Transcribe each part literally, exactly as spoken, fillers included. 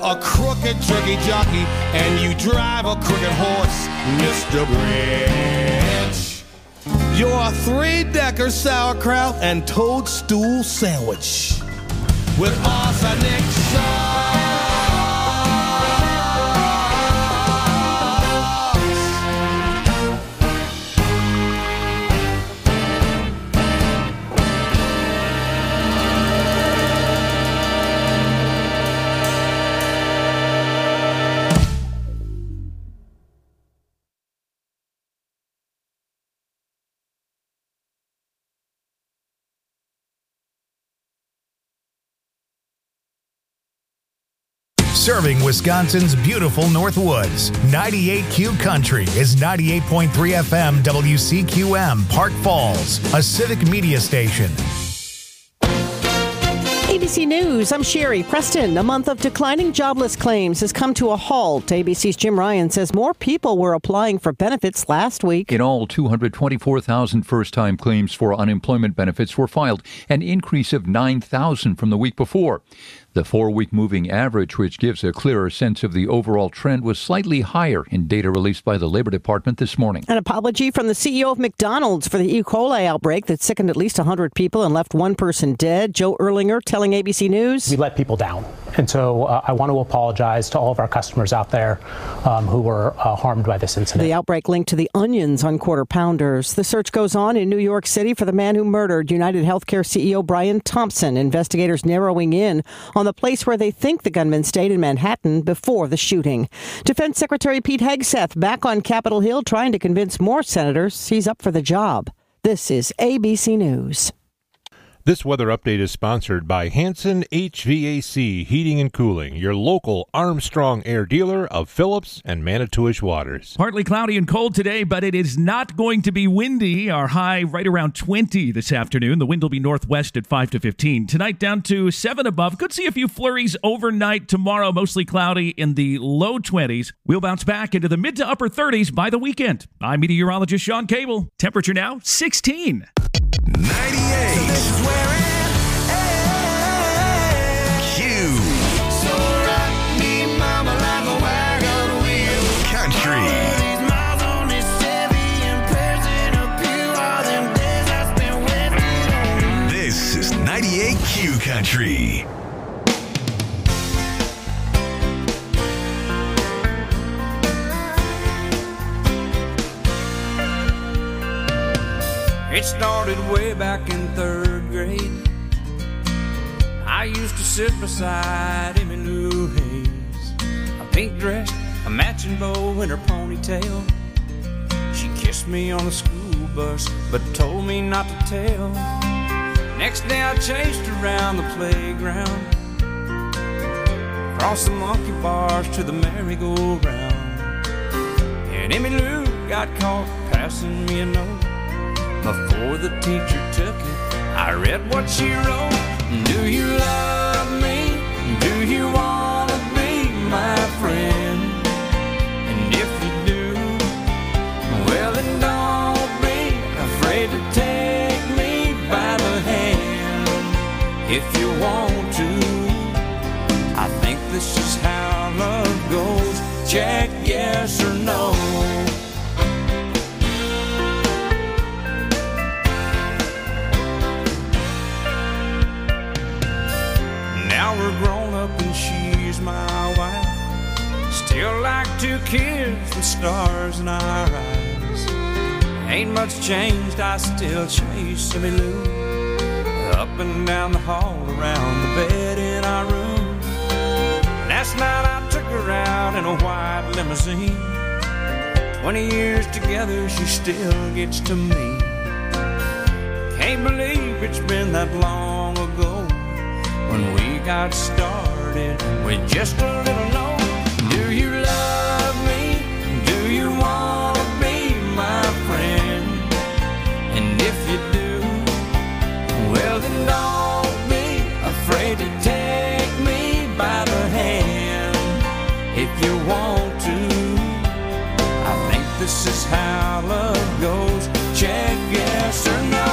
a crooked turkey jockey and you drive a crooked horse, Mister Branch. You're a three-decker sauerkraut and toadstool sandwich with arsenic sauce. Serving Wisconsin's beautiful Northwoods. ninety-eight Q Country is ninety-eight point three F M W C Q M, Park Falls, a civic media station. A B C News, I'm Sherry Preston. A month of declining jobless claims has come to a halt. A B C's Jim Ryan says more people were applying for benefits last week. In all, two hundred twenty-four thousand first-time claims for unemployment benefits were filed, an increase of nine thousand from the week before. The four-week moving average, which gives a clearer sense of the overall trend, was slightly higher in data released by the Labor Department this morning. An apology from the C E O of McDonald's for the E. coli outbreak that sickened at least one hundred people and left one person dead. Joe Erlinger telling A B C News. We let people down. And so uh, I want to apologize to all of our customers out there um, who were uh, harmed by this incident. The outbreak linked to the onions on Quarter Pounders. The search goes on in New York City for the man who murdered United Healthcare C E O Brian Thompson. Investigators narrowing in on the place where they think the gunman stayed in Manhattan before the shooting. Defense Secretary Pete Hegseth back on Capitol Hill trying to convince more senators he's up for the job. This is A B C News. This weather update is sponsored by Hanson H V A C Heating and Cooling, your local Armstrong Air dealer of Phillips and Manitowish Waters. Partly cloudy and cold today, but it is not going to be windy. Our high right around twenty this afternoon. The wind will be northwest at five to fifteen. Tonight down to seven above. Could see a few flurries overnight. Tomorrow mostly cloudy in the low twenties. We'll bounce back into the mid to upper thirties by the weekend. I'm meteorologist Sean Cable. Temperature now sixteen. ninety-eight. So this is where it Q So rock me, mama, like a wagon wheel. Country. These miles on this Chevy and prayers in a pew, all them days I spent wasting on. This is ninety-eight Q Country. It started way back in third grade. I used to sit beside Emmy Lou Hayes, a pink dress, a matching bow, and her ponytail. She kissed me on the school bus, but told me not to tell. Next day I chased around the playground, across the monkey bars to the merry-go-round. And Emmy Lou got caught passing me a note. Before the teacher took it, I read what she wrote. Do you love me? Do you want to be my friend? And if you do, well then don't be afraid to take me by the hand. If you want to, I think this is how love goes. Check yes or no. Now we're grown up and she's my wife. Still like two kids with stars in our eyes. Ain't much changed, I still chase Emmy Lou up and down the hall, around the bed in our room. Last night I took her out in a white limousine. Twenty years together, she still gets to me. Can't believe it's been that long ago when we got started with just a little note. Do you love me? Do you want to be my friend? And if you do, well then don't be afraid to take me by the hand. If you want to, I think this is how love goes. Check yes or no.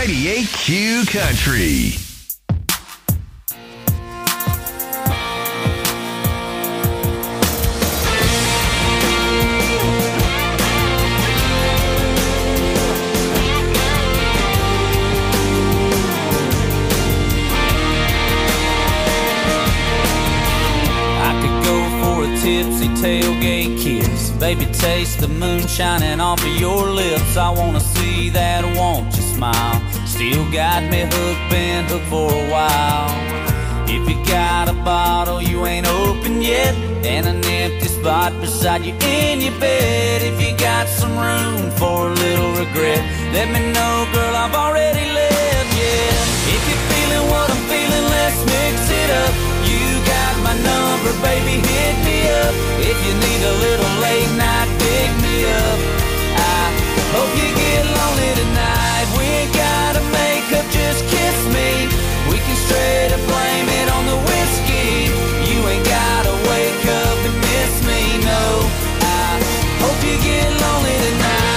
ninety-eight Q Country. Tipsy tailgate kiss, baby, taste the moon shining off of your lips. I wanna see that, won't you smile? Still got me hooked, been hooked for a while. If you got a bottle you ain't opened yet, and an empty spot beside you in your bed, if you got some room for a little regret, let me know, girl, I've already left, yeah. If you're feeling what I'm feeling, let's mix it up. You got my number, baby, hit me up. If you need a little late night, pick me up. I hope you get lonely tonight. We ain't gotta make up, just kiss me. We can straight up blame it on the whiskey. You ain't gotta wake up and miss me, no. I hope you get lonely tonight.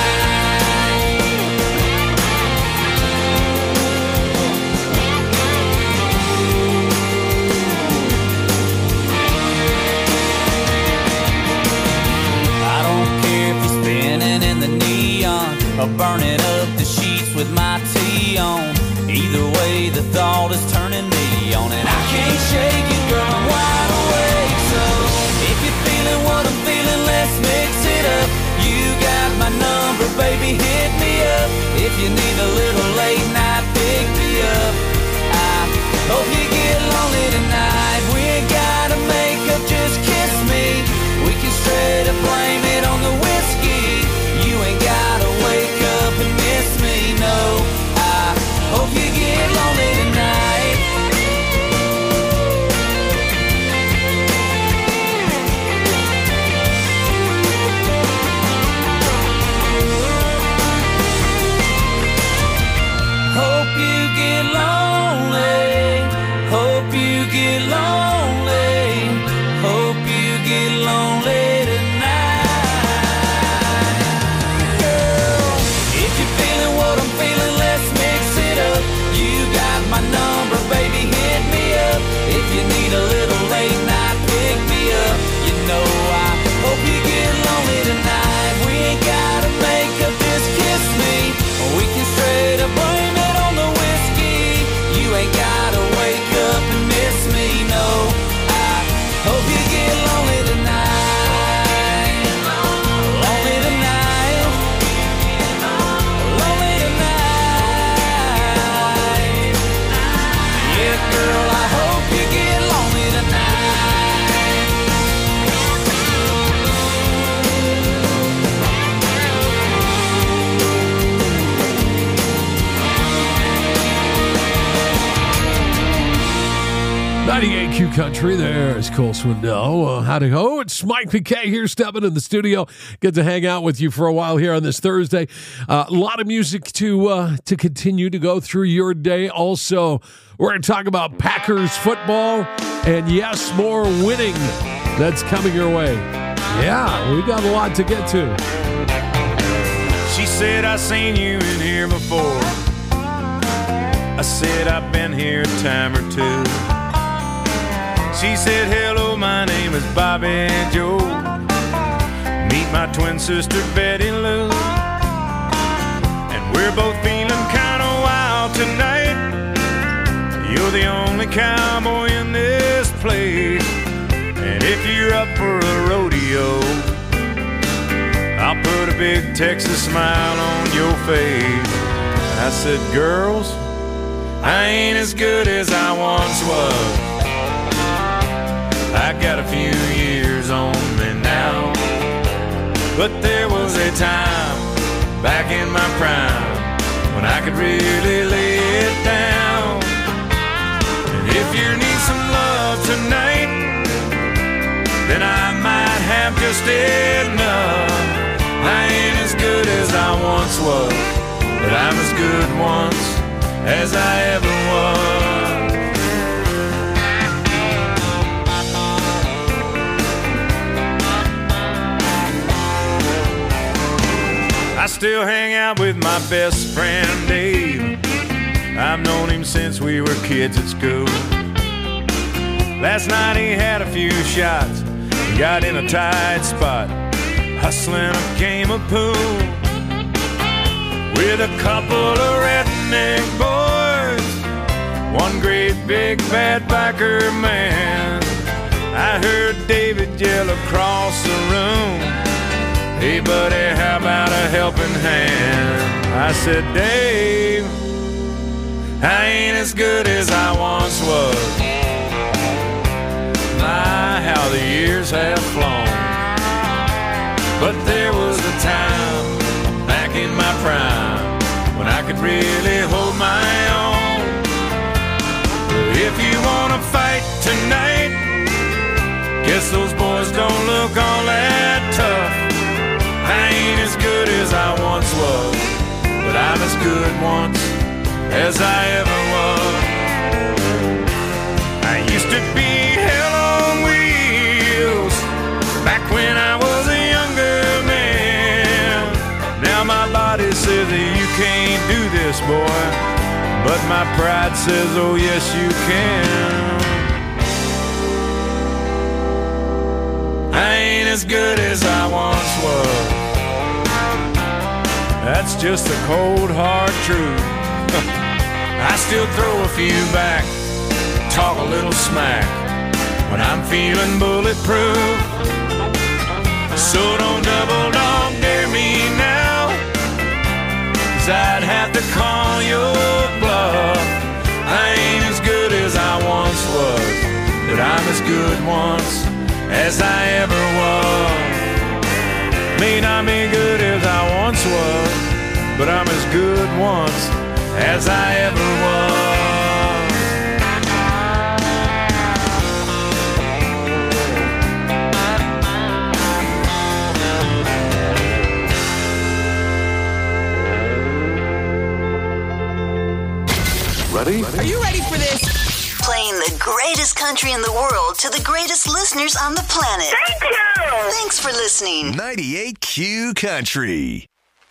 Or burning up the sheets with my tea on. Either way, the thought is turning me on, and I can't shake it, girl, I'm wide awake. So if you're feeling what I'm feeling, let's mix it up. You got my number, baby, hit me up. If you need a little late night, pick me up. I hope you get lonely tonight. We ain't gotta make up, just kiss me. We can straight up blame it on the whiskey. You ain't gotta wake up and miss me, no. I hope you get lonely tonight. Hope you get lonely. Hope you get lonely. Hope you get lonely tonight. My number, baby, hit me up. If you need a little late night, pick me up. You know I hope you get lonely tonight. We ain't gotta make up, just kiss me. We can straight up blame it on the whiskey. You ain't gotta wake up and miss me, no. I hope you get lonely tonight. Lonely tonight. Lonely tonight. Girl, I hope you get lonely tonight. ninety-eight Q Country, there's Cole Swindell. Uh, howdy ho, it's Mike McKay here, stepping in the studio. Good to hang out with you for a while here on this Thursday. Uh, a lot of music to uh, to continue to go through your day. Also, we're going to talk about Packers football, and yes, more winning that's coming your way. Yeah, we got a lot to get to. She said, I seen you in here before. I said, I've been here a time or two. She said, hello, my name is Bobby Joe. Meet my twin sister, Betty Lou. And we're both feeling kind of wild tonight. You're the only cowboy in this place. And if you're up for a rodeo, I'll put a big Texas smile on your face. I said, girls, I ain't as good as I once was. I got a few years on me now. But there was a time back in my prime when I could really lay it down. If you need some love tonight, then I might have just enough. I ain't as good as I once was, but I'm as good once as I ever was. I still hang out with my best friend Dave. I've known him since we were kids at school. Last night he had a few shots, got in a tight spot, hustling a game of pool with a couple of redneck boys, one great big bad biker man. I heard David yell across the room, "Hey buddy, how about a helping hand?" I said, "Dave, I ain't as good as I once was. My, how the years have flown. But there was a time back in my prime when I could really hold my own. If you wanna fight tonight, guess those boys don't look all that tough. I ain't as good as I once was, but I'm as good once as I ever was. I used to be hell on wheels back when I was a younger man. Now my body says that you can't do this, boy, but my pride says, oh yes you can. I ain't as good as I once was. That's just the cold hard truth. I still throw a few back, talk a little smack when I'm feeling bulletproof. So don't double dog dare me now, 'cause I'd have to call your bluff. I ain't as good as I once was, but I'm as good once as I ever was. May not be good as I once was, but I'm as good once as I ever was. Ready? Are you ready for this? Playing the greatest country in the world to the greatest listeners on the planet. Thank you! Thanks for listening. ninety-eight Q Country.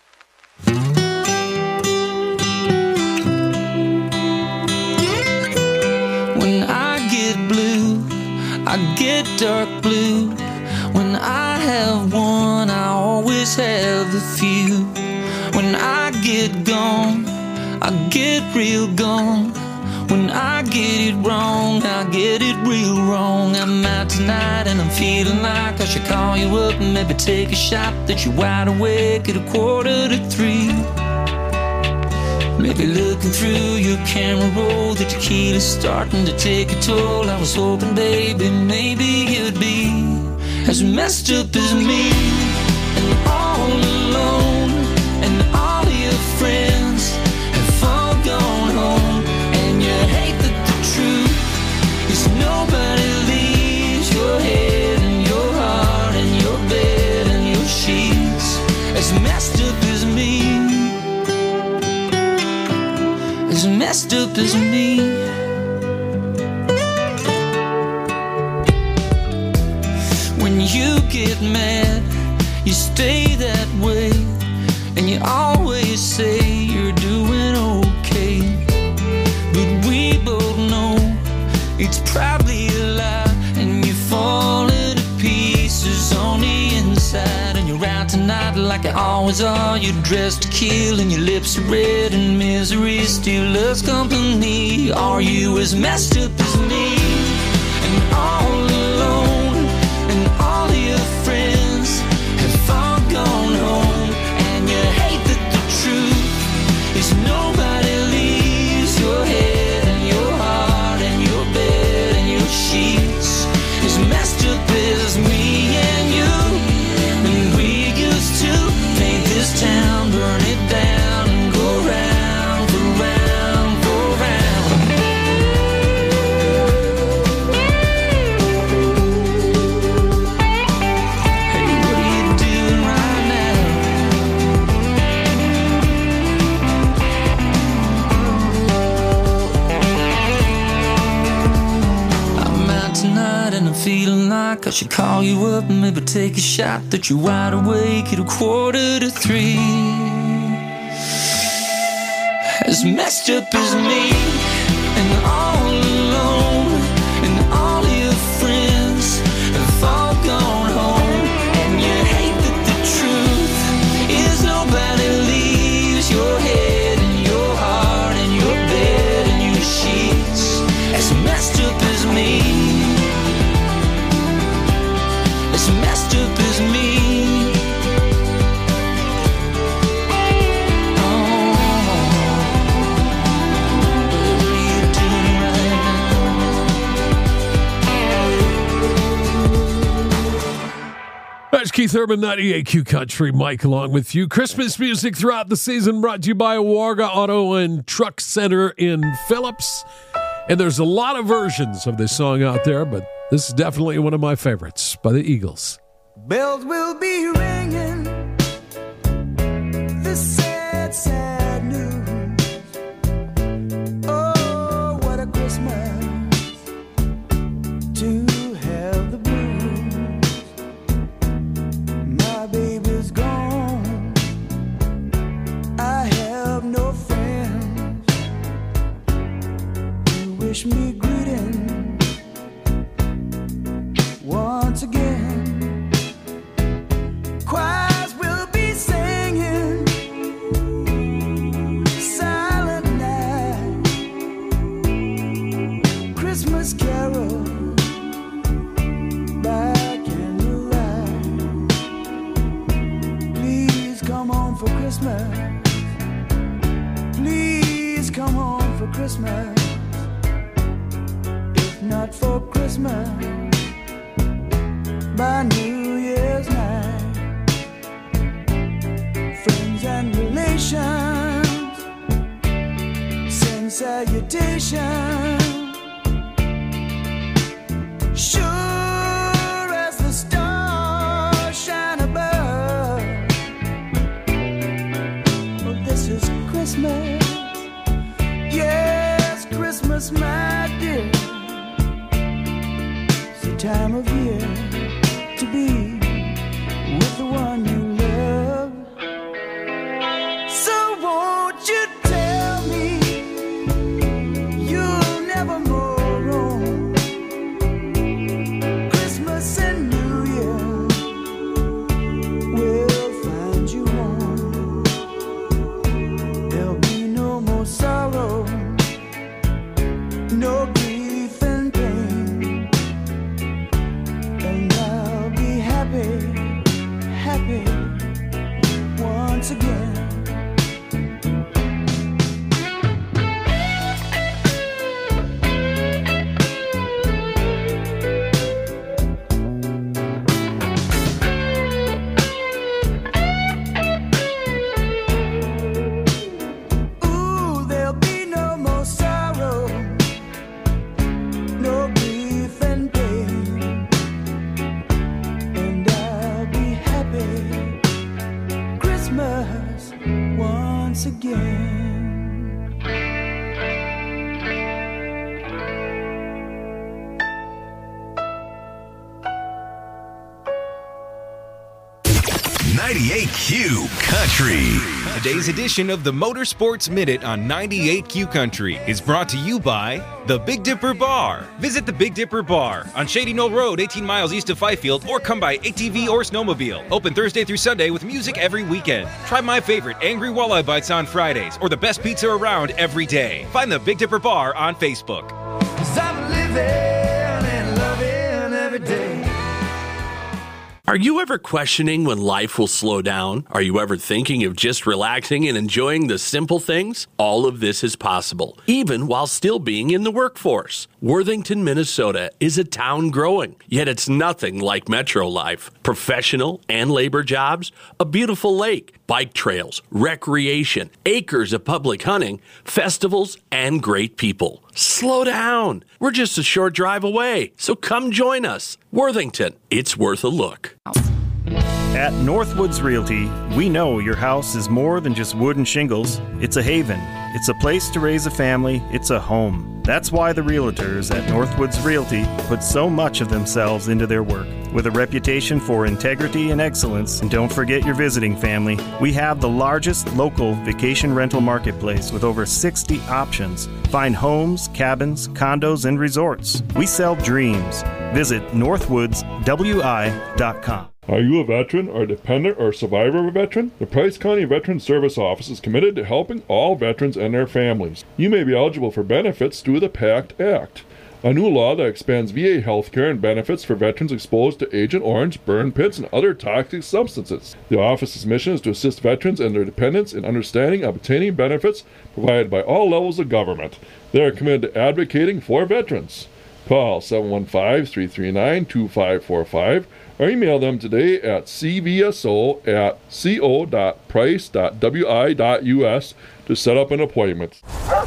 When I get blue, I get dark blue. When I have one, I always have a few. When I get gone, I get real gone. When I get it wrong, I get it real wrong. I'm out tonight and I'm feeling like I should call you up and maybe take a shot that you're wide awake at a quarter to three. Maybe looking through your camera roll, the tequila's starting to take a toll. I was hoping, baby, maybe you'd be as messed up as me, and all alone, and all of your friends have all gone home. And you hate that the truth is nobody leaves your head and your heart and your bed and your sheets as messed up as me, as messed up as me. When you get mad, you stay that way, and you always say you're doing okay. But we both know it's probably a lie, and you fall into pieces on the inside. And you're out tonight like you always are. You're dressed to kill, and your lips are red, and misery still loves company. Are you as messed up as me, and all alone, and all of your friends have all gone home? And you hate that the truth is nobody leaves your head and your heart and your bed and your sheets as messed up as me and you. And we used to paint this town, burn it down, and go round for round for round. Hey, what are you doing right now? I'm out tonight and I'm feeling like I should call you up and maybe take a shot that you're wide awake at a quarter to three. as messed up as me, and all alone, and all your friends have all gone home, and you hate that the truth is nobody leaves your head and your heart and your bed and your sheets as messed up as me, as messed up as me. That's Keith Urban, ninety-eight Q Country. Mike along with you. Christmas music throughout the season brought to you by Warga Auto and Truck Center in Phillips. And there's a lot of versions of this song out there, but this is definitely one of my favorites by the Eagles. Bells will be ringing, this sad, sad news. Oh, what a Christmas to have the blues. My baby's gone, I have no friends to wish me greeting once again. Choirs will be singing Silent Night, Christmas carol by candlelight. Please come home for Christmas. Please come home for Christmas. If not for Christmas, by New Year's night. Friends and relations send salutations. Sure as the stars shine above. Well, this is Christmas. Yes, Christmas, my dear. It's the time of year to be with the one you love. So won't you tell me you'll never more roam? Christmas and New Year will find you home. There'll be no more sorrow, no grief and pain, and I'll be happy, happy once again. Ooh, there'll be no more sorrow, no grief and pain, and I'll be happy Christmas once again. ninety-eight Q Country. Today's edition of the Motorsports Minute on ninety-eight Q Country is brought to you by the Big Dipper Bar. Visit the Big Dipper Bar on Shady Knoll Road, eighteen miles east of Fifield, or come by A T V or snowmobile. Open Thursday through Sunday with music every weekend. Try my favorite Angry Walleye Bites on Fridays or the best pizza around every day. Find the Big Dipper Bar on Facebook. 'Cause I'm living and loving every day. Are you ever questioning when life will slow down? Are you ever thinking of just relaxing and enjoying the simple things? All of this is possible, even while still being in the workforce. Worthington, Minnesota is a town growing, yet it's nothing like metro life. Professional and labor jobs, a beautiful lake, bike trails, recreation, acres of public hunting, festivals, and great people. Slow down. We're just a short drive away, so come join us. Worthington, it's worth a look. At Northwoods Realty, we know your house is more than just wood and shingles. It's a haven. It's a place to raise a family. It's a home. That's why the realtors at Northwoods Realty put so much of themselves into their work. With a reputation for integrity and excellence, and don't forget your visiting family, we have the largest local vacation rental marketplace with over sixty options. Find homes, cabins, condos, and resorts. We sell dreams. Visit northwoods w i dot com. Are you a veteran or dependent or survivor of a veteran? The Price County Veteran Service Office is committed to helping all veterans and their families. You may be eligible for benefits through the PACT Act, a new law that expands V A health care and benefits for veterans exposed to Agent Orange, burn pits, and other toxic substances. The office's mission is to assist veterans and their dependents in understanding and obtaining benefits provided by all levels of government. They are committed to advocating for veterans. Call seven one five, three three nine, two five four five or email them today at c v s o at co dot price dot w i dot u s to set up an appointment.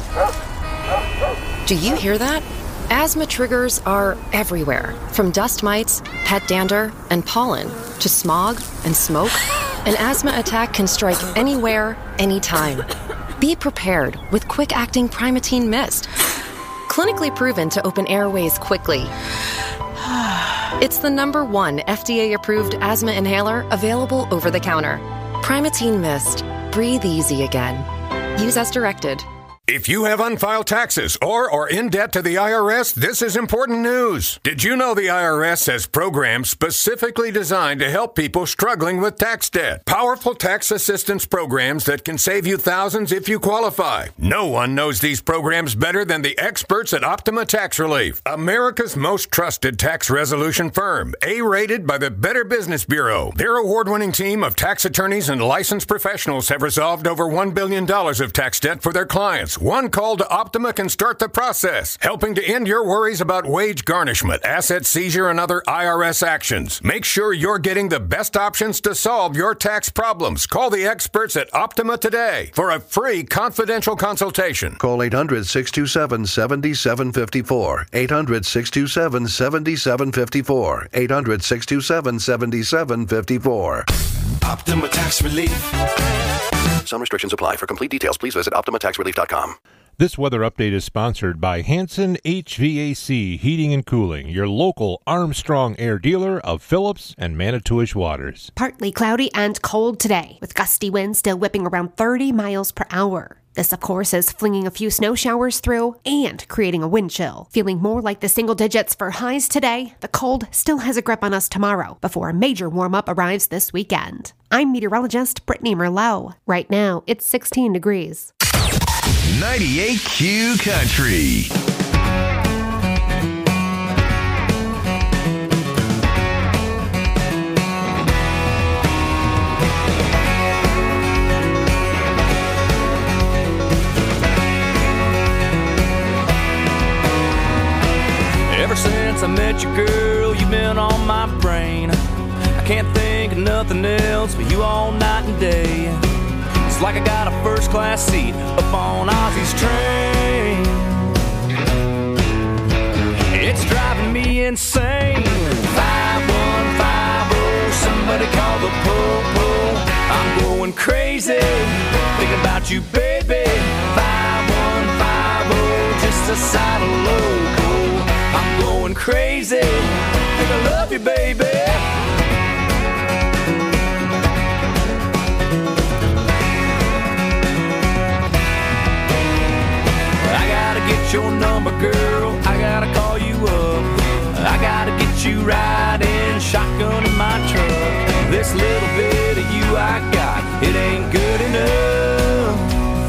Do you hear that? Asthma triggers are everywhere, from dust mites, pet dander, and pollen, to smog and smoke. An asthma attack can strike anywhere, anytime. Be prepared with quick-acting Primatene Mist. Clinically proven to open airways quickly. It's the number one F D A-approved asthma inhaler available over the counter. Primatene Mist. Breathe easy again. Use as directed. If you have unfiled taxes or are in debt to the I R S, this is important news. Did you know the I R S has programs specifically designed to help people struggling with tax debt? Powerful tax assistance programs that can save you thousands if you qualify. No one knows these programs better than the experts at Optima Tax Relief, America's most trusted tax resolution firm, A-rated by the Better Business Bureau. Their award-winning team of tax attorneys and licensed professionals have resolved over one billion dollars of tax debt for their clients. One call to Optima can start the process, helping to end your worries about wage garnishment, asset seizure, and other I R S actions. Make sure you're getting the best options to solve your tax problems. Call the experts at Optima today for a free confidential consultation. Call eight hundred, six two seven, seven seven five four. eight hundred, six two seven, seven seven five four. eight hundred, six two seven, seven seven five four. Optima Tax Relief. Some restrictions apply. For complete details, please visit optima tax relief dot com. This weather update is sponsored by Hanson H V A C Heating and Cooling, your local Armstrong Air dealer of Phillips and Manitowish Waters. Partly cloudy and cold today, with gusty winds still whipping around thirty miles per hour. This, of course, is flinging a few snow showers through and creating a wind chill. Feeling more like the single digits for highs today, the cold still has a grip on us tomorrow before a major warm-up arrives this weekend. I'm meteorologist Brittany Merlot. Right now, it's sixteen degrees. ninety-eight Q Country. Ever since I met you, girl, you've been on my brain. I can't think of nothing else but you all night and day. It's like I got a first-class seat up on Ozzy's train. It's driving me insane. five one five oh, somebody call the po-po. I'm going crazy, thinking about you, baby. five one five oh, just a side of loco. I'm going crazy, think I love you, baby. I gotta get your number, girl, I gotta call you up. I gotta get you riding shotgun in my truck. This little bit of you I got, it ain't good enough.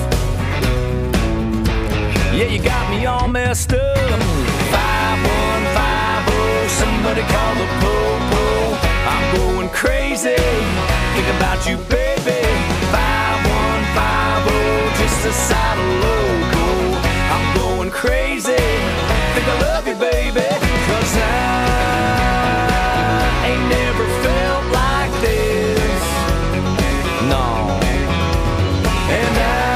Yeah, you got me all messed up. five one five oh, somebody call the po-po. I'm going crazy, think about you, baby. five one five oh, just a side of loco. I'm going crazy, think I love you, baby. Cause I ain't never felt like this, no. And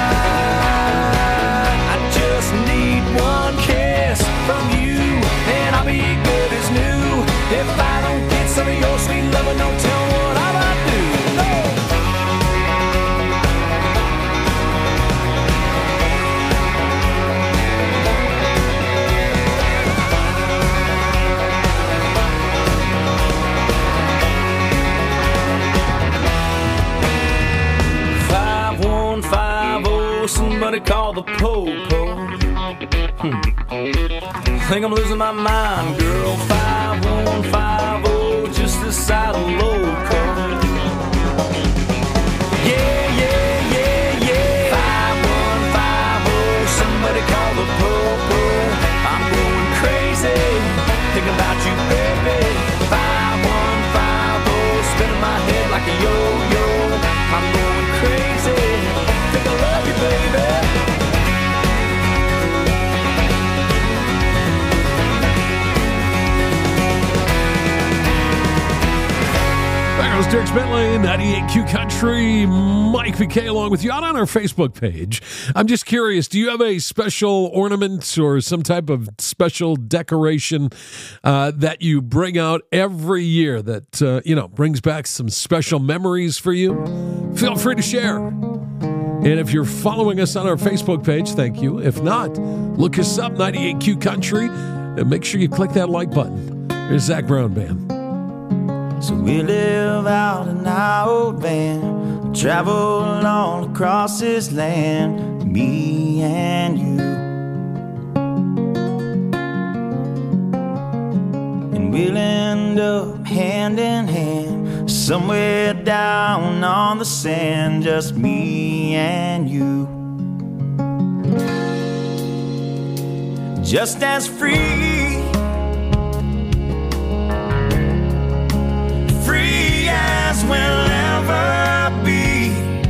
I, I just need one kiss from you, and I'll be good as new. If I don't get some of your sweet loving, don't tell me what I somebody call the po-po. Hmm. Think I'm losing my mind, girl. five one five oh, just this side of loco. Yeah, yeah, yeah, yeah. five one five oh, somebody call the po-po. I'm going crazy, thinking about you, baby. five one five oh, spinning my head like a yo-yo. I'm going crazy, think I love you, baby. There goes Dirk Bentley, ninety-eight Q Country. Mike V K along with you out on our Facebook page. I'm just curious, do you have a special ornament or some type of special decoration uh, that you bring out every year that, uh, you know, brings back some special memories for you? Feel free to share. And if you're following us on our Facebook page, thank you. If not, look us up, ninety-eight Q Country, and make sure you click that like button. Here's Zach Brown Band. So we live out in our old van, travel all across this land, me and you. And we'll end up hand in hand, somewhere down on the sand, just me and you. Just as free, as we'll ever be,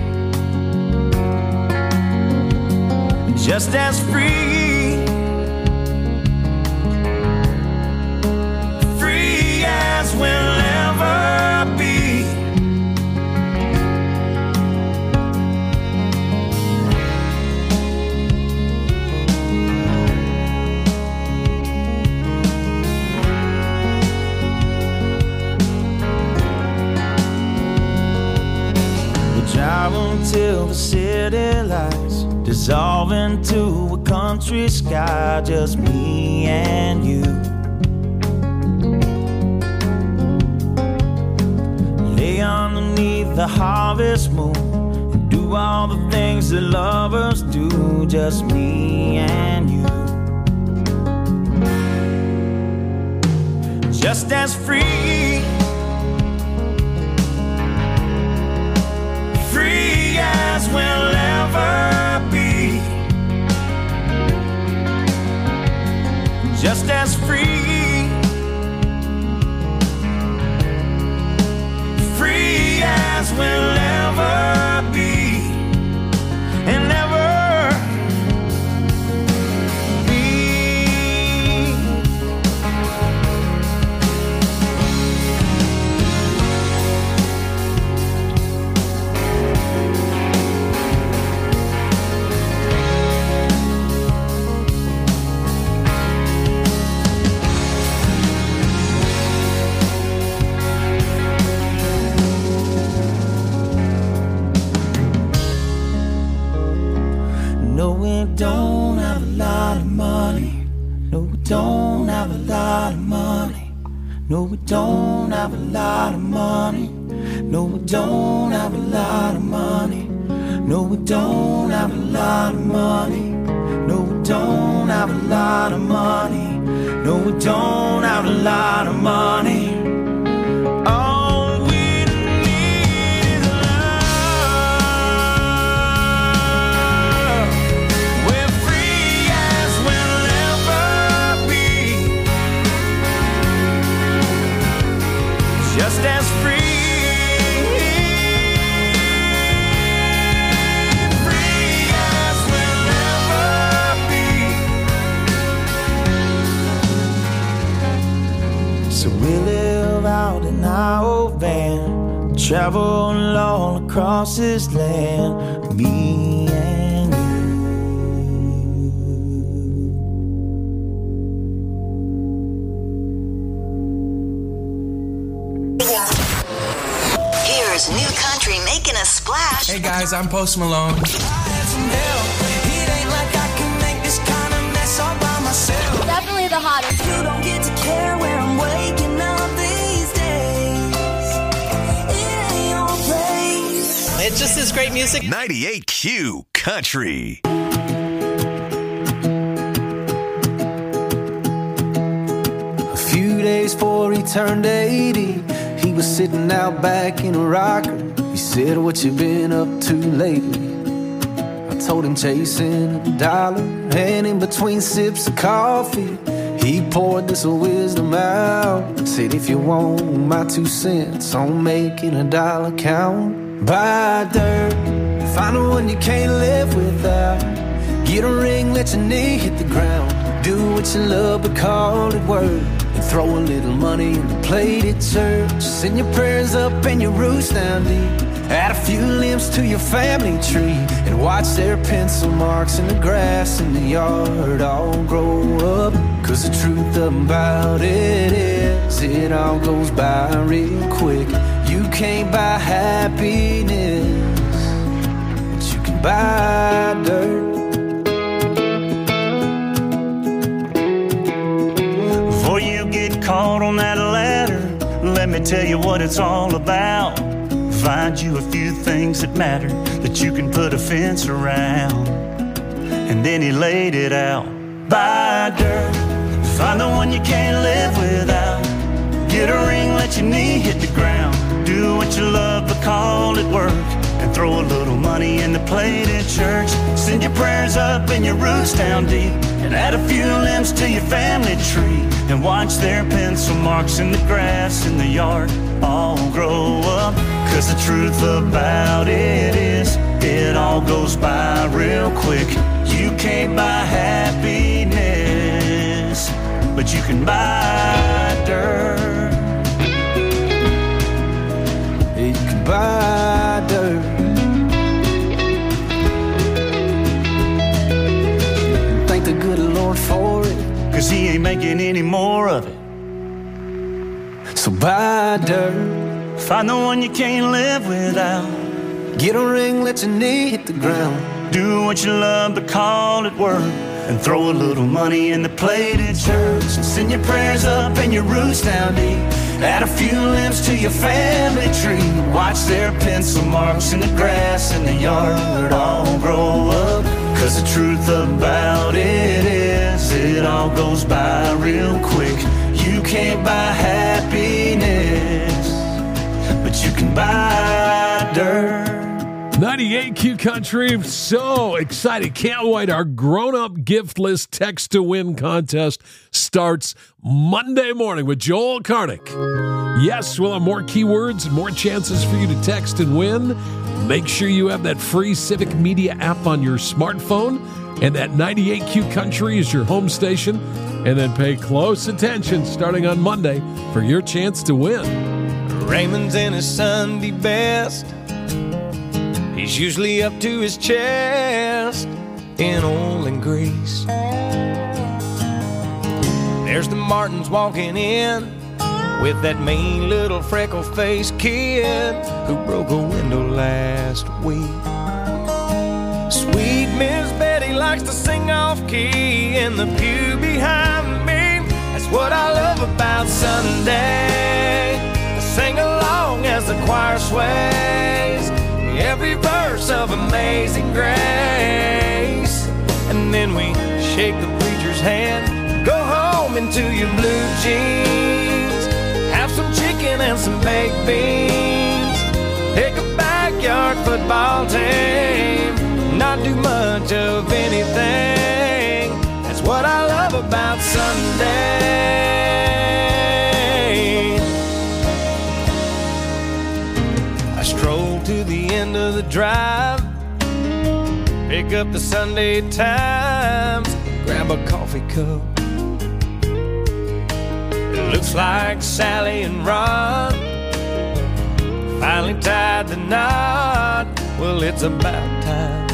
just as free, free as we'll ever be. Drive until the city lights dissolve into a country sky, just me and you. Lay underneath the harvest moon and do all the things that lovers do, just me and you. Just as free, free as we'll ever be, just as free, free as we'll ever be, and ever be. No, we don't have a lot of money. No, we don't have a lot of money. No, we don't have a lot of money. No, we don't have a lot of money. No, we don't have a lot of money. No, we don't have a lot of money. No, we don't have a lot of money. All we need is love. We're free as we'll ever be, just as free. So we live out in our old van, travel all across this land, me and you. Here's new country making a splash. Hey guys, I'm Post Malone. Definitely the hottest. You don't get to care where I'm waking up these days. It ain't your place. It's just this great music. ninety-eight Q Country. A few days before he turned eighty, he was sitting out back in a rocker. He said, "What you been up to lately?" I told him chasing a dollar, and in between sips of coffee, he poured this wisdom out. Said, "If you want my two cents on making a dollar count, buy dirt, find the one you can't live without. Get a ring, let your knee hit the ground. Do what you love, but call it work. And throw a little money in the plate at church. Send your prayers up and your roots down deep. Add a few limbs to your family tree. And watch their pencil marks in the grass in the yard all grow up. Cause the truth about it is, it all goes by real quick. You can't buy happiness, but you can buy dirt." Before you get caught on that ladder, let me tell you what it's all about. Find you a few things that matter that you can put a fence around. And then he laid it out. Buy dirt, find the one you can't live without. Get a ring, let your knee hit the ground. Do what you love, but call it work. And throw a little money in the plate at church. Send your prayers up and your roots down deep. And add a few limbs to your family tree. And watch their pencil marks in the grass in the yard all grow up. Cause the truth about it is, it all goes by real quick. You can't buy happiness, but you can buy dirt. You can buy dirt. And thank the good Lord for it, cause he ain't making any more of it. So buy dirt, find the one you can't live without. Get a ring, let your knee hit the ground. Do what you love, but call it work. And throw a little money in the plate at church. And send your prayers up and your roots down deep. Add a few limbs to your family tree. Watch their pencil marks in the grass in the yard all grow up. Cause the truth about it is, it all goes by real quick. You can't buy happiness, but you can buy dirt. ninety-eight Q Country, so excited. Can't wait. Our grown-up gift list text to win contest starts Monday morning with Joel Karnick. Yes, we'll have more keywords and more chances for you to text and win. Make sure you have that free Civic Media app on your smartphone, and that ninety-eight Q Country is your home station. And then pay close attention starting on Monday for your chance to win. Raymond's in his Sunday best. He's usually up to his chest in oil and grease. There's the Martins walking in with that mean little freckle-faced kid who broke a window last week. Sweet Miss Betty likes to sing off-key in the pew behind me. That's what I love about Sunday. I sing along as the choir sways every verse of Amazing Grace. And then we shake the preacher's hand, go home into your blue jeans, have some chicken and some baked beans, pick a backyard football team, not do much of anything. That's what I love about Sunday. I stroll to the end of the drive, pick up the Sunday Times, grab a coffee cup. It looks like Sally and Ron finally tied the knot. Well, it's about time.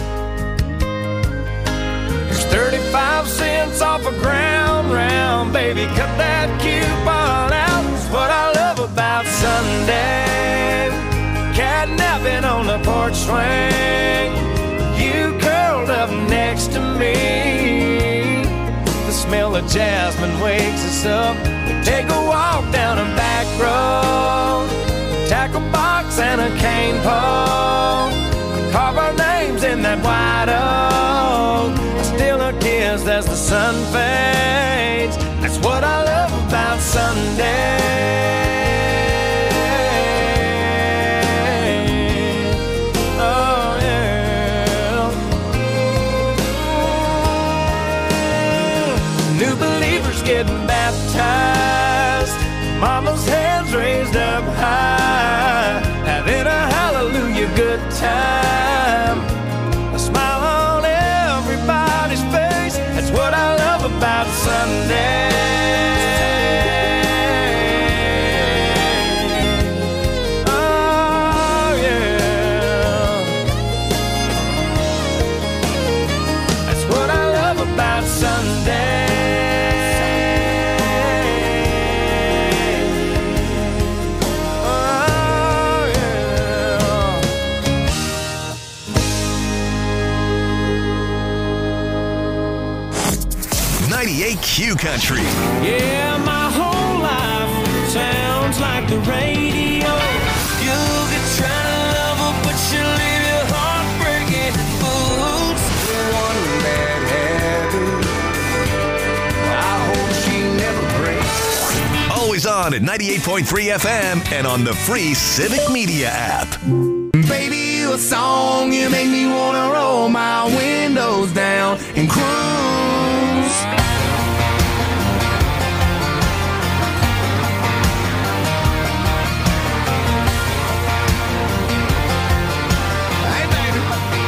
There's thirty-five cents off a ground round, baby, cut that coupon out. That's what I love about Sunday. Catnapping on the porch swing, you curled up next to me. The smell of jasmine wakes us up. We take a walk down a back road, tackle box and a cane pole, carve our names in that white oak. sun fades. That's what I love about Sunday. Oh yeah. New believers getting baptized, mama's hands raised up high, having a hallelujah good time, a smile on everybody's face. That's what I love about Sunday. Oh yeah, that's what I love about Sunday. ninety-eight Q Country. Yeah, my whole life sounds like the radio. You'll get trying to love her, but she'll leave your heart breaking. Oops, one bad habit. I hope she never breaks. Always on at ninety-eight point three F M and on the free Civic Media app. Baby, you a song, you make me wanna roll my windows down and cruise. Hey, baby.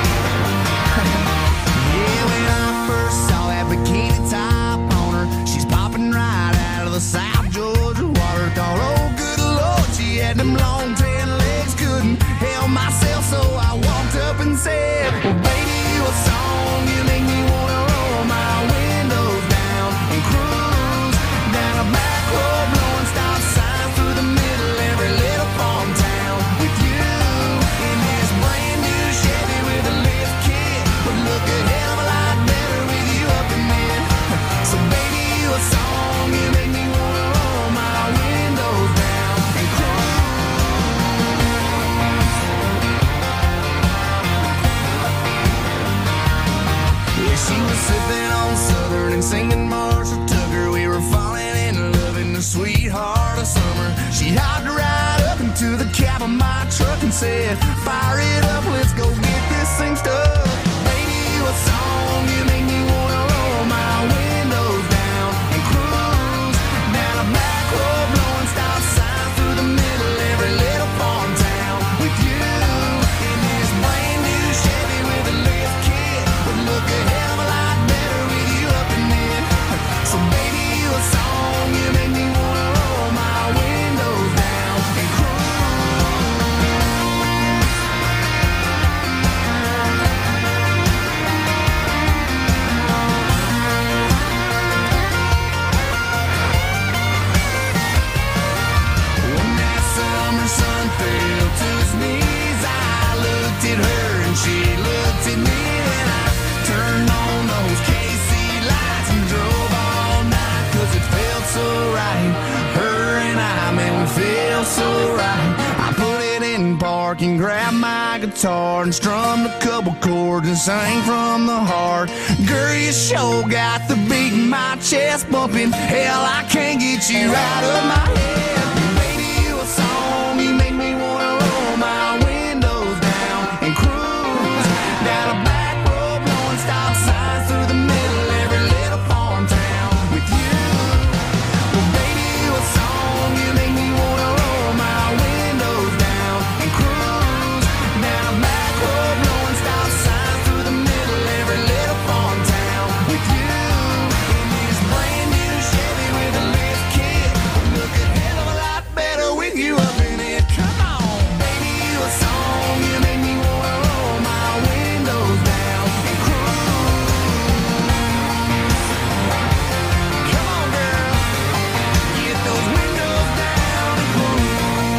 Yeah, when I first saw that bikini top on her, she's popping right out of the South Georgia water. Thought, oh, good Lord, she had them long tan legs, couldn't help myself, so I walked up and said, well, baby, you a song, you make me wanna roll my windows down and cruise down a back road, blowing stop signs through the middle every little farm town with you in this brand new Chevy with a lift kit, would look a hell of a lot better with you up in it. So baby, you a song, you make me wanna roll my windows down and cruise. Yeah, she was sipping on Southern and singing Marshall Tucker. We were falling in love in the sweetheart of summer. She hopped right up into the cab of my truck and said, fire it up, let's go get this thing stuck. Baby, you a song, you make me wanna roll my windows down and cruise down a back road, blowing stop signs through the middle every little farm town with you in this brand new Chevy with a lift kit, would look a hell of a lot better with you up in it. So baby, you a song, you make me wanna roll my windows down and cruise. When that summer sun fell to his knees, I looked at her and she looked at me, and I turned on those K C lights and drove all night, cause it felt so right. Her and I, man, we feel so right. I put it in park and grabbed my guitar and strummed a couple chords and sang from the heart. Girl, you sure got the beat in my chest bumping. Hell, I can't get you out of my head. Baby, you a song, you make me wanna roll my windows down and cruise down a back road, blowing stop signs through the middle every little farm town with you. Well, baby, you a song, you make me wanna roll my windows down and cruise down a back road, blowing stop signs through the middle every little farm town with you in this brand new Chevy with a lift kit, would look a hell of a lot better with you up in it. Come on, baby, you a song, you make me wanna roll my windows down and cruise. Come on, girl, get those windows down and cruise.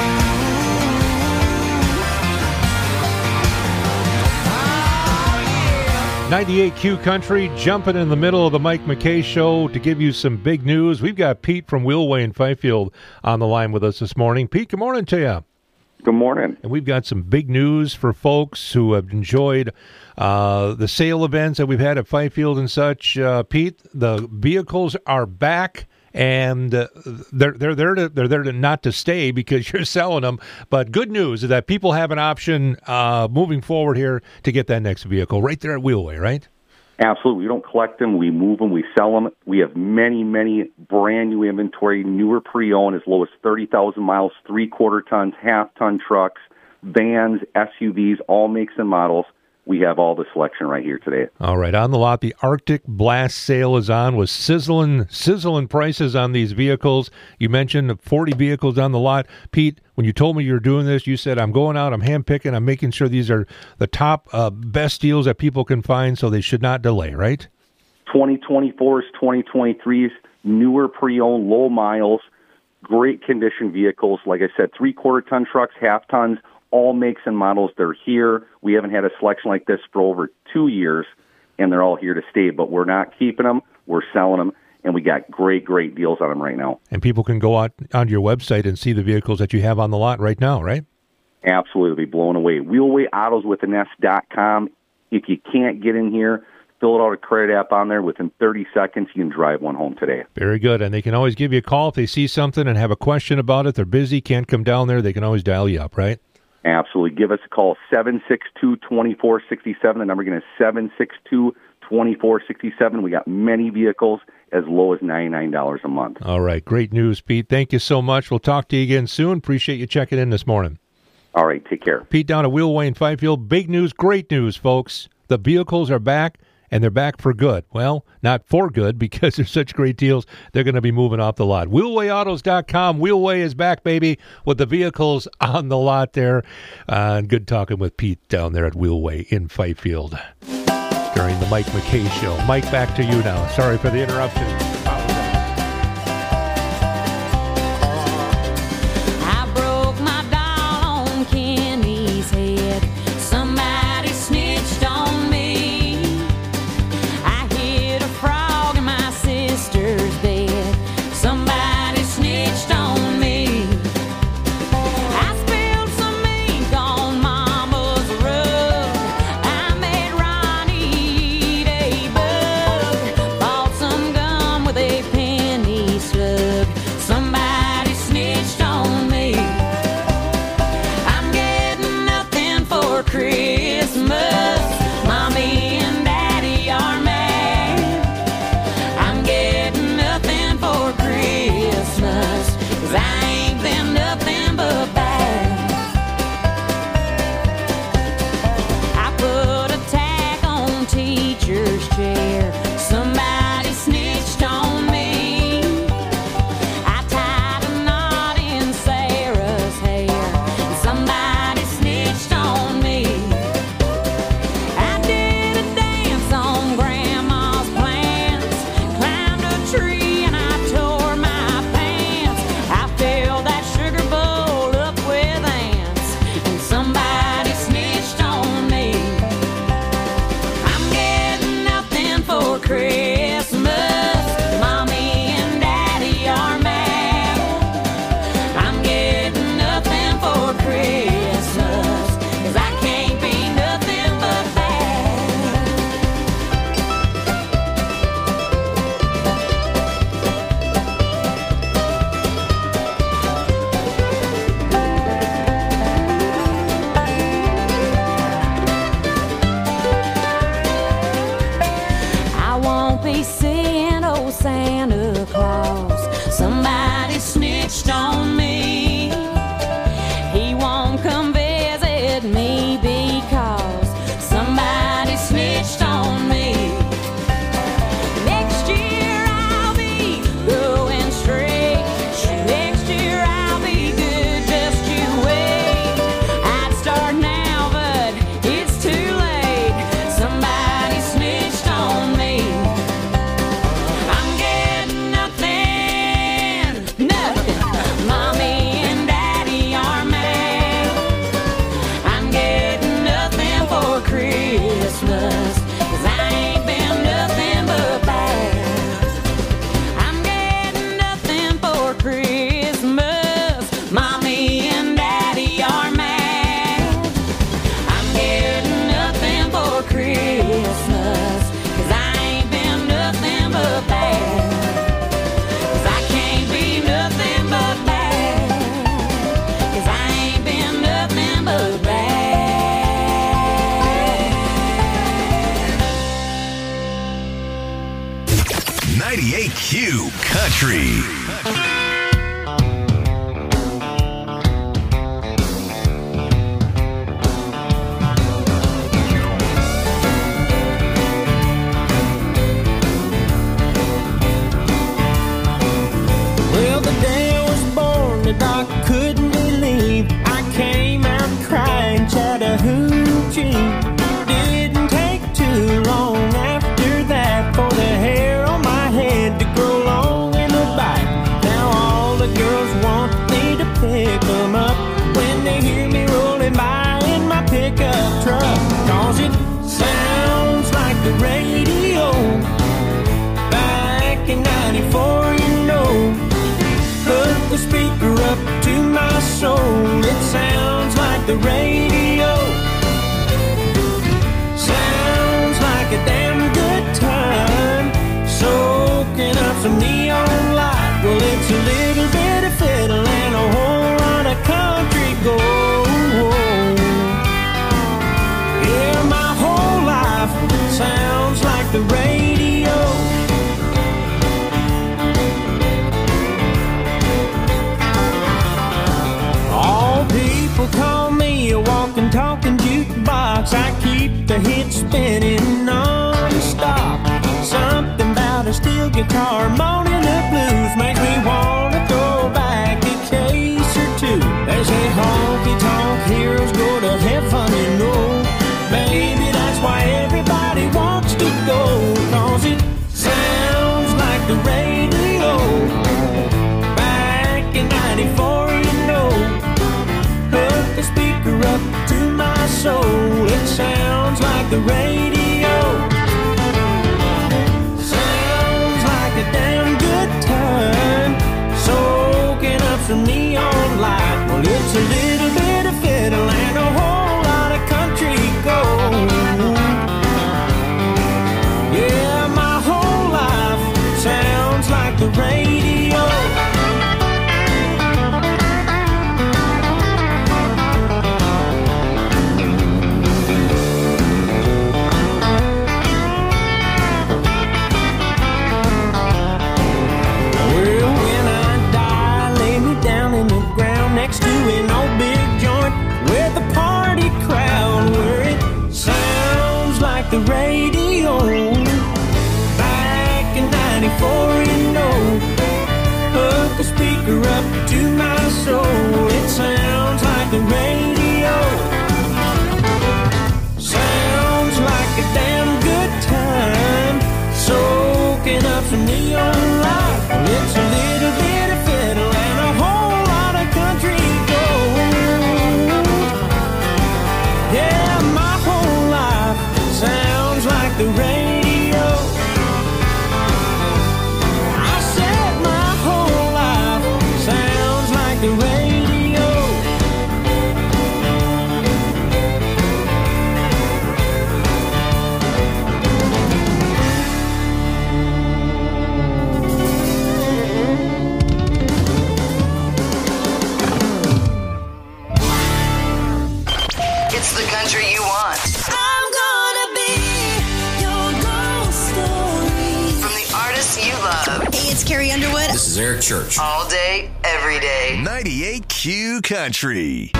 ninety-eight Q Country, jumping in the middle of the Mike McKay Show to give you some big news. We've got Pete from Wheelway in Fifield on the line with us this morning. Pete, good morning to you. Good morning. And we've got some big news for folks who have enjoyed uh, the sale events that we've had at Fifield and such. Uh, Pete, the vehicles are back, and uh, they're they're there to they're there to not to stay because you're selling them. But good news is that people have an option uh, moving forward here to get that next vehicle right there at Wheelway, right? Absolutely. We don't collect them. We move them. We sell them. We have many, many brand new inventory, newer pre-owned, as low as thirty thousand miles, three-quarter tons, half-ton trucks, vans, S U Vs, all makes and models. We have all the selection right here today. All right. On the lot, the Arctic Blast sale is on with sizzling, sizzling prices on these vehicles. You mentioned forty vehicles on the lot. Pete, when you told me you were doing this, you said, I'm going out, I'm handpicking, I'm making sure these are the top, uh, best deals that people can find, so they should not delay, right? twenty twenty-fours, twenty twenty-threes, newer pre-owned, low miles, great condition vehicles. Like I said, three-quarter ton trucks, half tons, all makes and models. They're here. We haven't had a selection like this for over two years, and they're all here to stay. But we're not keeping them. We're selling them, and we got great, great deals on them right now. And people can go out onto your website and see the vehicles that you have on the lot right now, right? Absolutely. Be blown away. Wheelway Autos with an S dot com. If you can't get in here, fill out a credit app on there. Within thirty seconds, you can drive one home today. Very good. And they can always give you a call if they see something and have a question about it. They're busy, can't come down there. They can always dial you up, right? Absolutely. Give us a call, seven six two, two four six seven. The number again is seven six two, two four six seven. We got many vehicles as low as ninety-nine dollars a month. All right. Great news, Pete. Thank you so much. We'll talk to you again soon. Appreciate you checking in this morning. All right. Take care. Pete down at Wheelway in Fifield. Big news, great news, folks. The vehicles are back, and they're back for good. Well, not for good because they're such great deals. They're going to be moving off the lot. Wheelway Autos dot com. Wheelway is back, baby, with the vehicles on the lot there. Uh, and good talking with Pete down there at Wheelway in Fifield during the Mike McKay Show. Mike, back to you now. Sorry for the interruption. I broke my doll on Kenny's head. Somebody snitched on me. I hit a frog in my sister's bed. Somebody snitched on me. I spilled some ink on Mama's rug. I made Ronnie eat a bug. Bought some gum with a penny slug. Somebody snitched on me. I'm getting nothing for Christmas. Mommy and Daddy are mad. I'm getting nothing for Christmas, 'cause I ain't been nothing but bad. I put a tag on teacher's chair. Somebody snitched on me. I tied a knot in Sarah's hair. Somebody snitched on me. I did a dance on Grandma's plants. Climbed a tree and I tore my pants. I filled that sugar bowl up with ants. And somebody snitched on me. I'm getting nothing for Christmas. Mommy and Daddy are mad. I'm getting nothing for Christmas, 'cause I can't be nothing but bad. I won't be seeing old Santa Claus. Somebody snitched on me. He won't come visit me because somebody snitched on me. Next year I'll be going straight. Next year I'll be good, just you wait. I'd start now, but it's too late. Somebody snitched on me. I'm getting ninety-eight Q Country. Well, the day I was born, the doc couldn't believe I came out crying Chattahoochee. Didn't take too long after that for the hair on my head to grow long in the back. Now all the girls want me to pick them up when they hear me rolling by in my pickup truck. Cause it sounds like the radio back in ninety-four, you know. Put the speaker up to my soul. It sounds like the radio. Sounds like a damn good time. Soaking up some neon light. Well, it's a little bit of fiddle and a whole lot of country gold. Yeah, my whole life sounds like the radio. People call me a walking, talking jukebox. I keep the hits spinning non-stop. Something about a steel guitar moaning the blues makes me want to throw back a case or two. They say honky-tonk heroes go to heaven, you know. Maybe that's why everybody wants to go. Cause it sounds like the radio back in ninety-four, you know. Put the speaker up to my soul. It sounds like the radio. Sounds like a damn good time. Soaking up some neon light. Well, it's a little bit of fiddle and a whole lot of country gold. Yeah, my whole life sounds like the radio. Next to an old big joint with a party crowd where it sounds like the radio back in ninety-four, you know. Hook the speaker up to my soul. It sounds like the radio. Sounds like a damn good time. Soaking up some neon light. It's a little bit of fiddle and a whole country gold. Yeah, my whole life sounds like the radio. I said my whole life sounds like the radio. It's the country you want. I'm gonna be your ghost story. From the artists you love. Hey, it's Carrie Underwood. This is Eric Church. All day, every day. ninety-eight Q Country.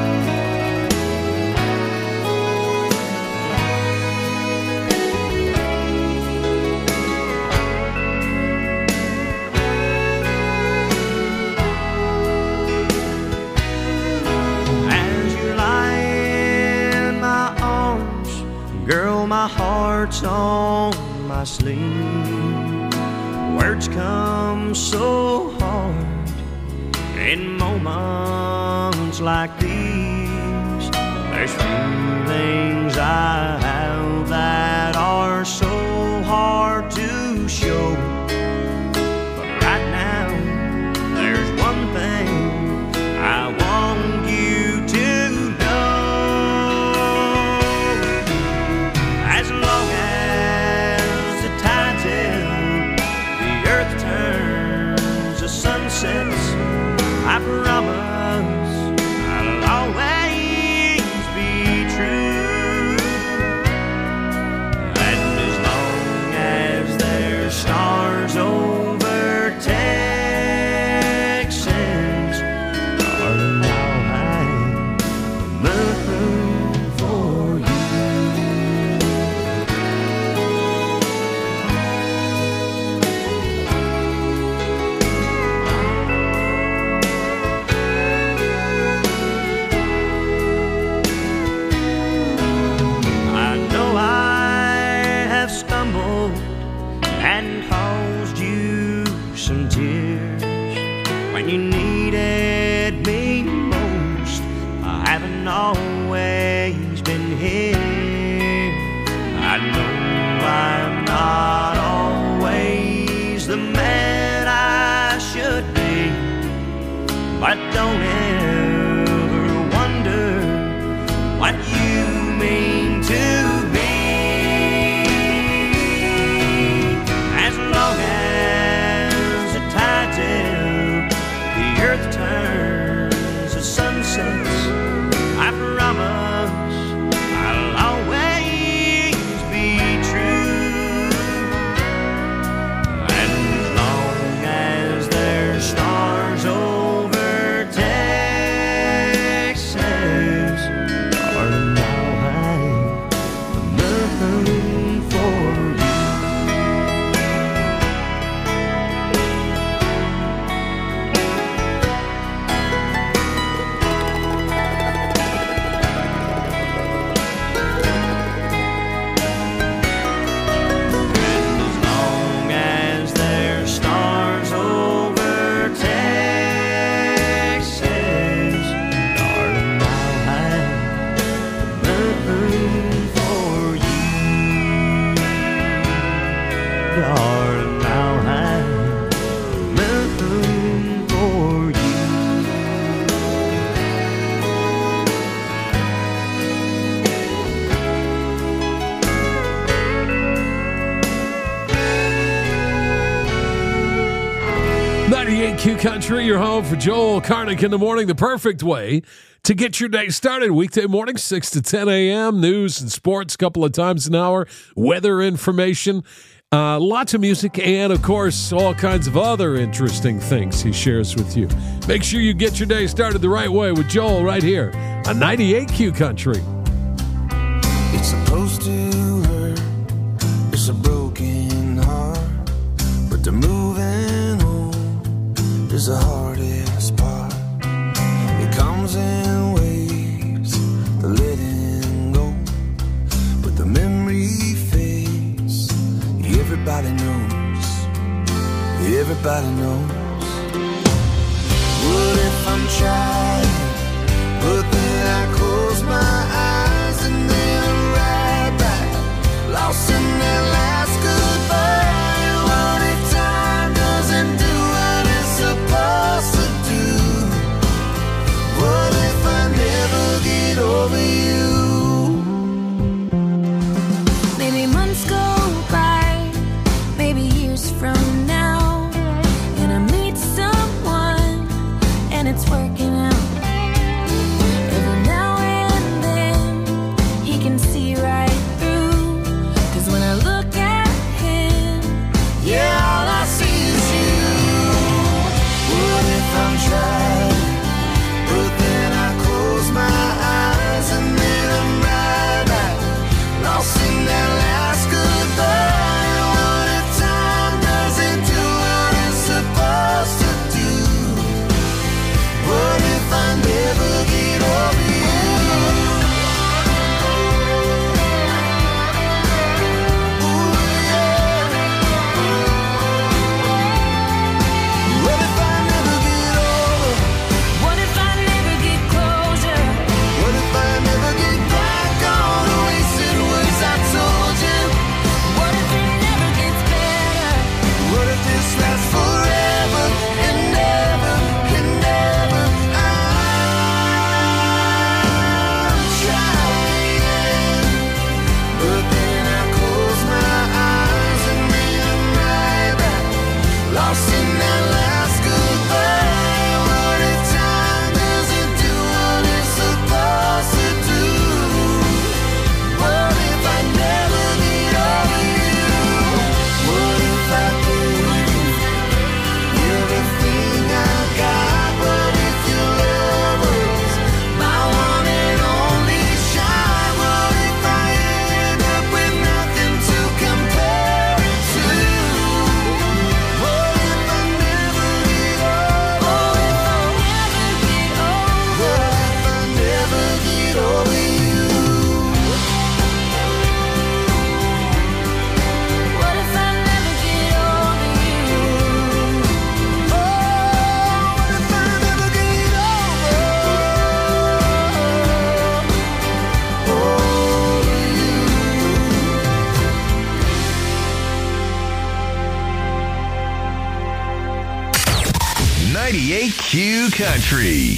Girl, my heart's on my sleeve. Words come so hard in moments like these. There's feelings I have that are so hard to show. But right now, there's one thing I want you to know. As long as the tide's in, the earth turns, the sun sets, I promise I'll always be true. And as long darling, I'll have nothing for you. ninety-eight Q Country, your home for Joel Karnick in the morning. The perfect way to get your day started. Weekday morning, six to ten a.m. News and sports a couple of times an hour. Weather information. Uh, lots of music. And, of course, all kinds of other interesting things he shares with you. Make sure you get your day started the right way with Joel right here on ninety-eight Q Country. It's supposed to hurt. It's a broken heart. But the moving on is the hardest part. It comes in waves, the letting go. But the memory fades. Everybody knows. Everybody knows. What if I'm trying, but then I close my eyes and then I'm right back, lost in that last goodbye. What if time doesn't do what it's supposed to do? What if I never get over you? Maybe months go by, maybe years from now, and I meet someone and it's working out. Every now and then he can see right through, 'cause when I look at him, Yeah, all I see is you. What if I'm trying, but then I close my eyes and then I'm right back, lost in that last goodbye. What if time doesn't do what it's supposed to do? What if I never get over you? What if I never get over? what if I never get closure? What if I never get back on the wasted words I told you? What if it never gets better? What if this lasts forever and never and never? I'm trying, but then I close my eyes and then I'm right back, lost in that last goodbye. What if time doesn't do what it's supposed to do? What if I never get over you? What if I gave everything I got? What if your love was my one and only shot? What if I end up with nothing to compare it to? What if I never get over? What if I never get over you? What if I never get over you? Oh, what if I never get over? ninety-eight Q Country.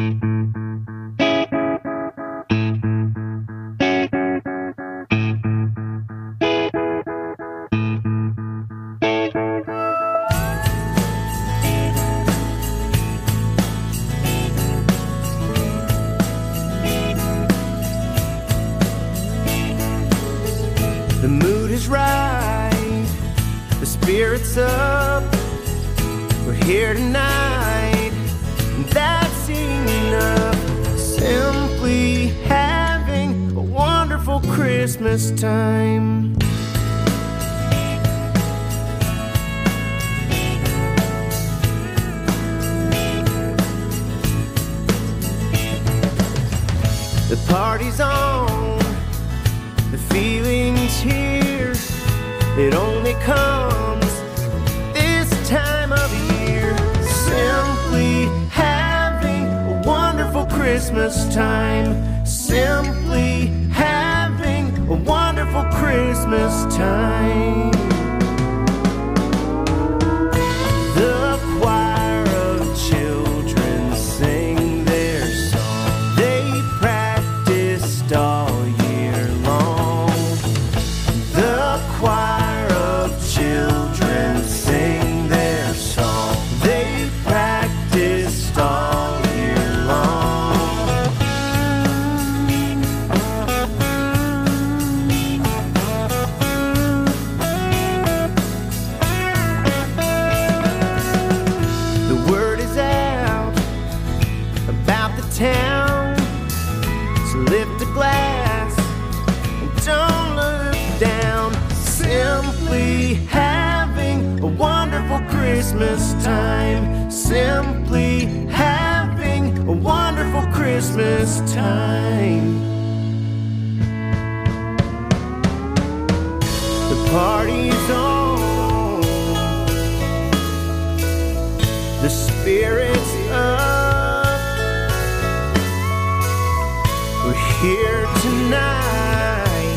The mood is right, the spirit's up. We're here tonight, and that's enough. Simply having a wonderful Christmas time. The party's on, the feeling's here. It only comes this time of year. Simply having a wonderful Christmas time. Simply having a wonderful Christmas time. A choir of children sing their song. They practiced all year long. The word is out about the town, so lift a glass and don't look down. Simply having a wonderful Christmas time. Simply having a wonderful Christmas time. The party's on, the spirit's up. We're here tonight,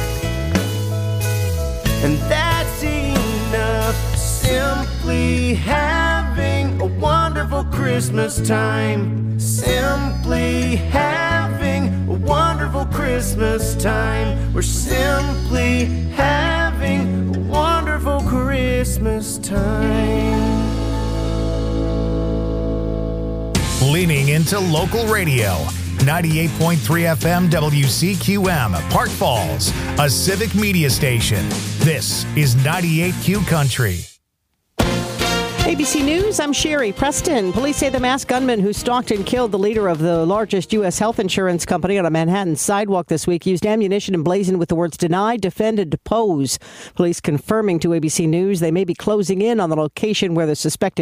and that's enough. Simply having a wonderful Christmas time. Simply having a wonderful Christmas time. We're simply having a wonderful Christmas time. Leaning into local radio. ninety-eight point three F M W C Q M, Park Falls, a civic media station. This is ninety-eight Q Country. A B C News, I'm Sherry Preston. Police say the masked gunman who stalked and killed the leader of the largest U S health insurance company on a Manhattan sidewalk this week used ammunition emblazoned with the words deny, defend, and depose. Police confirming to A B C News they may be closing in on the location where the suspected